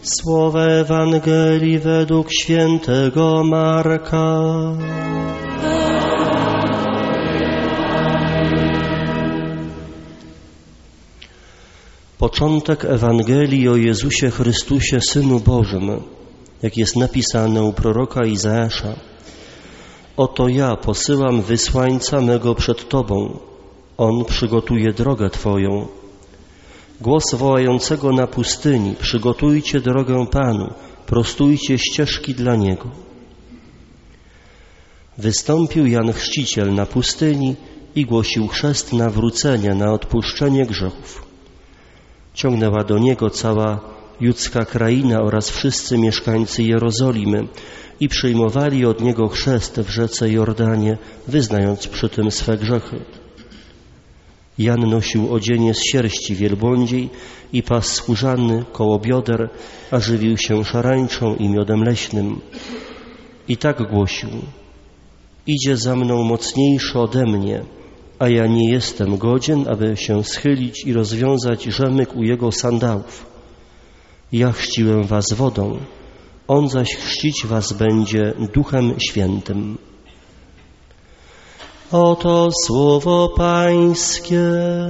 Słowa Ewangelii według świętego Marka. Początek Ewangelii o Jezusie Chrystusie, Synu Bożym, jak jest napisane u proroka Izajasza. Oto ja posyłam wysłańca mego przed Tobą. On przygotuje drogę Twoją. Głos wołającego na pustyni: przygotujcie drogę Panu, prostujcie ścieżki dla Niego. Wystąpił Jan Chrzciciel na pustyni i głosił chrzest nawrócenia na odpuszczenie grzechów. Ciągnęła do Niego cała judzka kraina oraz wszyscy mieszkańcy Jerozolimy i przyjmowali od Niego chrzest w rzece Jordanie, wyznając przy tym swe grzechy. Jan nosił odzienie z sierści wielbłądziej i pas skórzany koło bioder, a żywił się szarańczą i miodem leśnym. I tak głosił: idzie za mną mocniejszy ode mnie, a ja nie jestem godzien, aby się schylić i rozwiązać rzemyk u jego sandałów. Ja chrzciłem was wodą, on zaś chrzcić was będzie Duchem Świętym. Oto słowo Pańskie.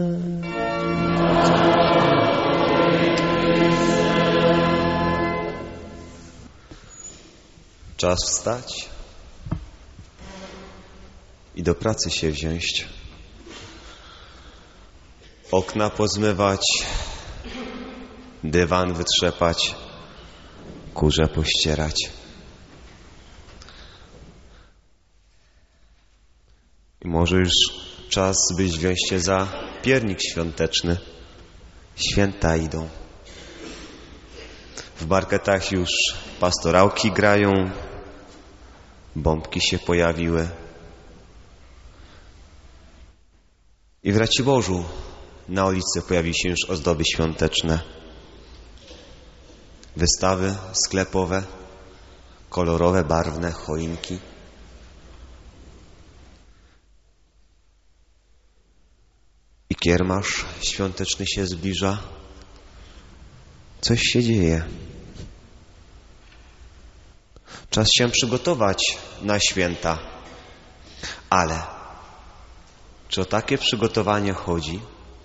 Czas wstać i do pracy się wziąć. Okna pozmywać, dywan wytrzepać, kurze pościerać. I może już czas, byś wziąć się za piernik świąteczny. Święta idą. W marketach już pastorałki grają, bombki się pojawiły. I w Raciborzu na ulicy pojawiły się już ozdoby świąteczne. Wystawy sklepowe, kolorowe, barwne choinki. I kiermasz świąteczny się zbliża. Coś się dzieje. Czas się przygotować na święta. Ale czy o takie przygotowanie chodzi?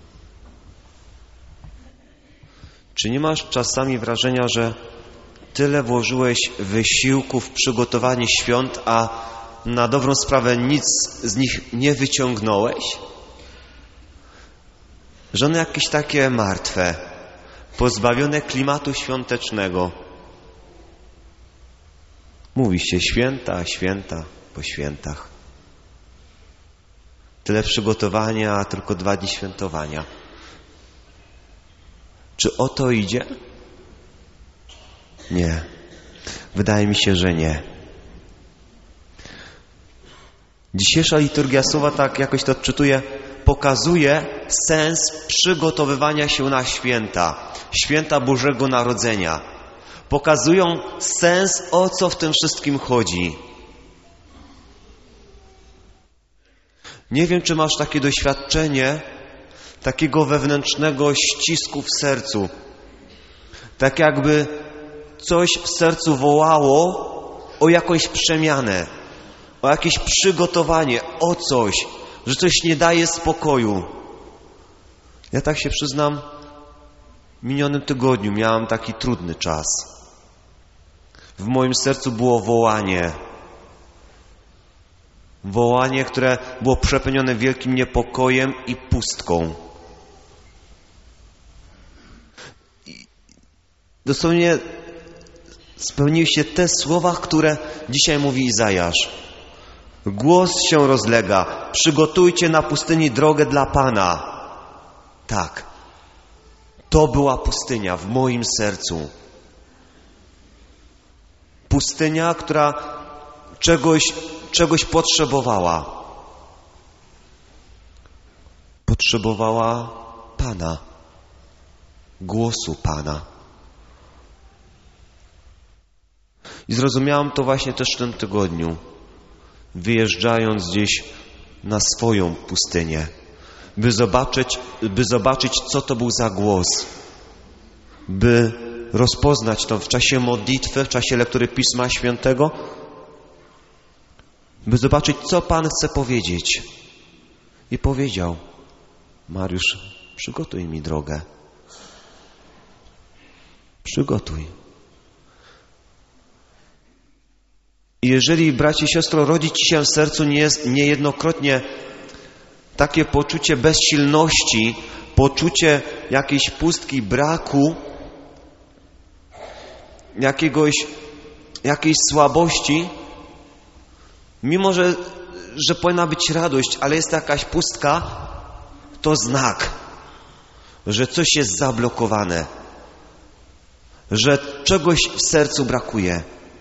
Czy nie masz czasami wrażenia, że tyle włożyłeś wysiłku w przygotowanie świąt, a na dobrą sprawę nic z nich nie wyciągnąłeś? Że one jakieś takie martwe, pozbawione klimatu świątecznego. Mówi się święta, święta po świętach. Tyle przygotowania, a tylko 2 dni świętowania. Czy o to idzie? Nie. Wydaje mi się, że nie. Dzisiejsza liturgia słowa, tak jakoś to odczytuję, pokazuje sens przygotowywania się na święta. Święta Bożego Narodzenia. Pokazują sens, o co w tym wszystkim chodzi. Nie wiem, czy masz takie doświadczenie takiego wewnętrznego ścisku w sercu. Tak jakby coś w sercu wołało o jakąś przemianę, o jakieś przygotowanie, o coś, że coś nie daje spokoju. Ja tak się przyznam, w minionym tygodniu miałem taki trudny czas. W moim sercu było wołanie. Wołanie, które było przepełnione wielkim niepokojem i pustką. I dosłownie spełniły się te słowa, które dzisiaj mówi Izajasz. Głos się rozlega. Przygotujcie na pustyni drogę dla Pana. Tak. To była pustynia w moim sercu. Pustynia, która czegoś potrzebowała. Potrzebowała Pana. Głosu Pana. I zrozumiałem to właśnie też w tym tygodniu. Wyjeżdżając gdzieś na swoją pustynię. By zobaczyć, co to był za głos. By rozpoznać to w czasie modlitwy, w czasie lektury Pisma Świętego, by zobaczyć, co Pan chce powiedzieć. I powiedział: Mariusz, przygotuj mi drogę. Przygotuj. I jeżeli, bracie i siostro, rodzi ci się w sercu niejednokrotnie takie poczucie bezsilności, poczucie jakiejś pustki, braku, jakiejś słabości, mimo że powinna być radość, ale jest jakaś pustka, to znak, że coś jest zablokowane, że czegoś w sercu brakuje,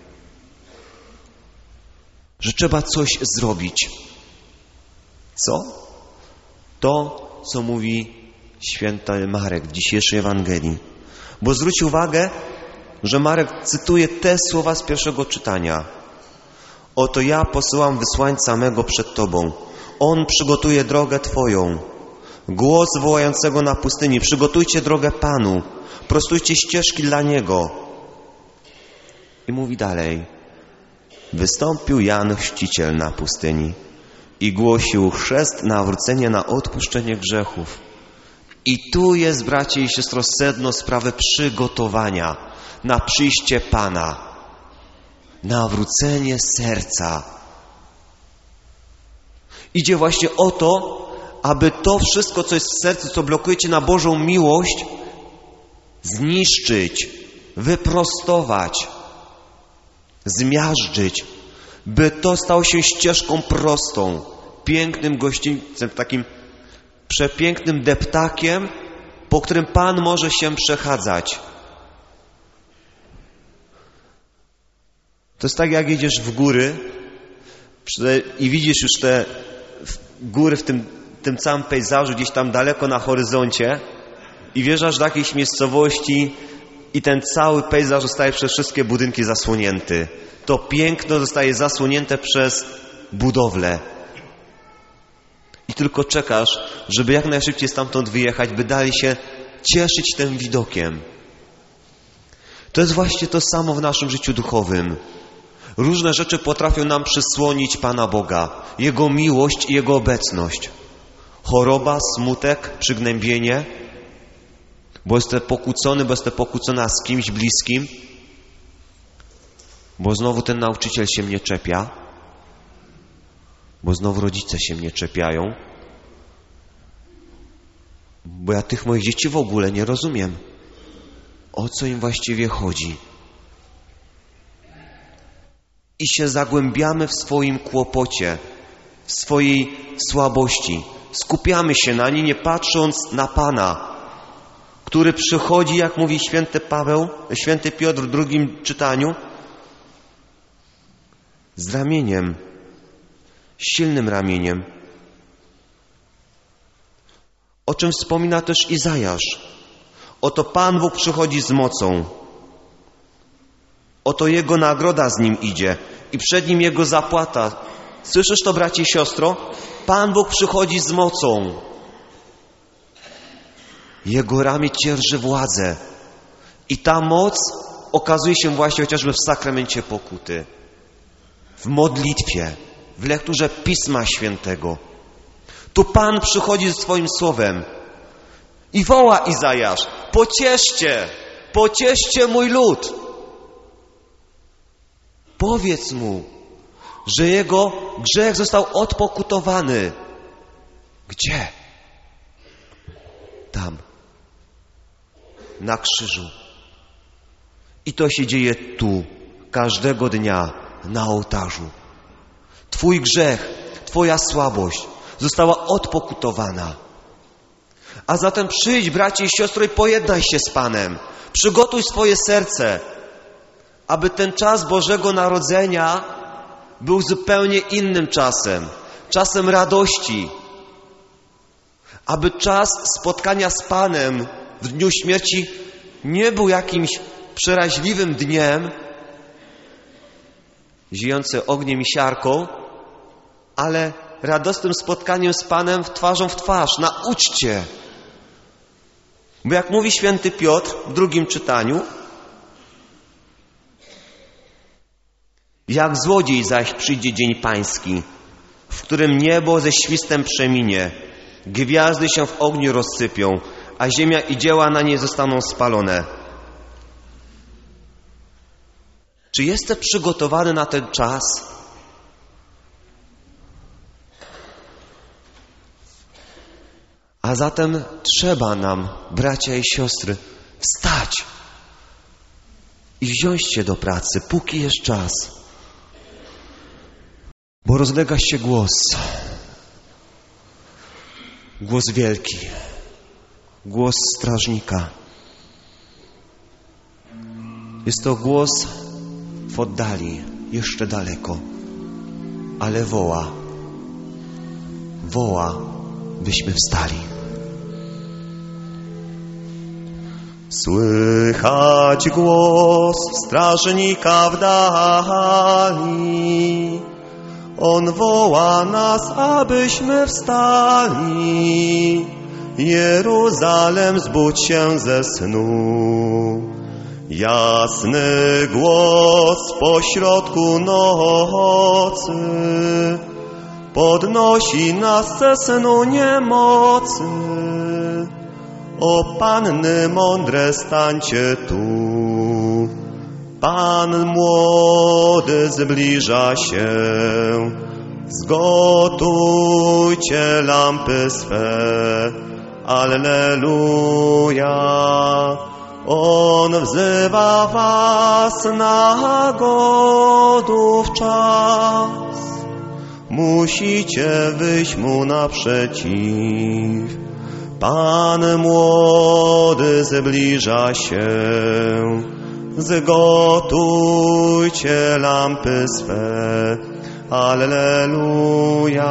że trzeba coś zrobić. Co? To, co mówi święty Marek w dzisiejszej Ewangelii. Bo zwróć uwagę, że Marek cytuje te słowa z pierwszego czytania. Oto ja posyłam wysłańca mego przed Tobą. On przygotuje drogę Twoją. Głos wołającego na pustyni. Przygotujcie drogę Panu. Prostujcie ścieżki dla Niego. I mówi dalej. Wystąpił Jan Chrzciciel na pustyni i głosił chrzest nawrócenia na odpuszczenie grzechów. I tu jest, bracie i siostro, sedno sprawy przygotowania na przyjście Pana. Nawrócenie serca. Idzie właśnie o to, aby to wszystko, co jest w sercu, co blokuje cię na Bożą miłość, zniszczyć, wyprostować, zmiażdżyć, by to stało się ścieżką prostą, pięknym gościńcem, takim przepięknym deptakiem, po którym Pan może się przechadzać. To jest tak, jak idziesz w góry i widzisz już te góry w tym całym pejzażu, gdzieś tam daleko na horyzoncie i wjeżdżasz do jakiejś miejscowości i ten cały pejzaż zostaje przez wszystkie budynki zasłonięty. To piękno zostaje zasłonięte przez budowlę. I tylko czekasz, żeby jak najszybciej stamtąd wyjechać, by dalej się cieszyć tym widokiem. To jest właśnie to samo w naszym życiu duchowym. Różne rzeczy potrafią nam przysłonić Pana Boga, Jego miłość i Jego obecność. Choroba, smutek, przygnębienie, bo jestem pokłócony, bo jestem pokłócona z kimś bliskim, bo znowu ten nauczyciel się mnie czepia, bo znowu rodzice się mnie czepiają, bo ja tych moich dzieci w ogóle nie rozumiem. O co im właściwie chodzi? I się zagłębiamy w swoim kłopocie, w swojej słabości. Skupiamy się na niej, nie patrząc na Pana, który przychodzi, jak mówi święty Piotr w drugim czytaniu, z ramieniem, silnym ramieniem, o czym wspomina też Izajasz. Oto Pan Bóg przychodzi z mocą. Oto Jego nagroda z Nim idzie i przed Nim Jego zapłata. Słyszysz to, bracie i siostro? Pan Bóg przychodzi z mocą. Jego ramię dzierży władzę. I ta moc okazuje się właśnie chociażby w sakramencie pokuty, w modlitwie, w lekturze Pisma Świętego. Tu Pan przychodzi ze swoim słowem i woła Izajasz: pocieszcie mój lud. Powiedz mu, że jego grzech został odpokutowany. Gdzie? Tam. Na krzyżu. I to się dzieje tu, każdego dnia, na ołtarzu. Twój grzech, twoja słabość została odpokutowana. A zatem przyjdź, bracie i siostro, i pojednaj się z Panem. Przygotuj swoje serce, aby ten czas Bożego Narodzenia był zupełnie innym czasem. Czasem radości. Aby czas spotkania z Panem w dniu śmierci nie był jakimś przeraźliwym dniem, ziejący ogniem i siarką, ale radosnym spotkaniem z Panem twarzą w twarz, na uczcie. Bo jak mówi święty Piotr w drugim czytaniu, Jak złodziej zaś przyjdzie dzień pański, w którym niebo ze świstem przeminie, gwiazdy się w ogniu rozsypią, a ziemia i dzieła na niej zostaną spalone. Czy jesteś przygotowany na ten czas? A zatem trzeba nam, bracia i siostry, wstać i wziąć się do pracy, póki jest czas. Bo rozlega się głos wielki, głos strażnika. Jest to głos w oddali, jeszcze daleko, ale woła, byśmy wstali. Słychać głos strażnika w dali. On woła nas, abyśmy wstali. Jeruzalem, zbudź się ze snu. Jasny głos pośrodku nocy podnosi nas ze snu niemocy. O panny mądre, stańcie tu. Pan młody zbliża się. Zgotujcie lampy swe. Alleluja. On wzywa was na gotów czas. Musicie wyjść mu naprzeciw. Pan młody zbliża się. Zgotujcie lampy swe. Alleluja.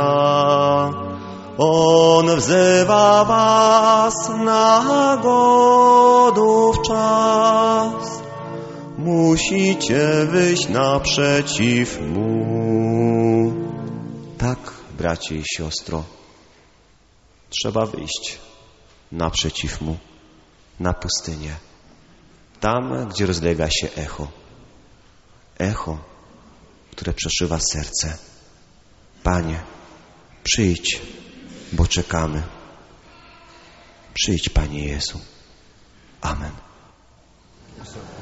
On wzywa was na gotów czas. Musicie wyjść naprzeciw mu. Tak, bracie i siostro, trzeba wyjść naprzeciw mu, na pustynię. Tam, gdzie rozlega się echo, które przeszywa serce. Panie, przyjdź, bo czekamy. Przyjdź, Panie Jezu. Amen.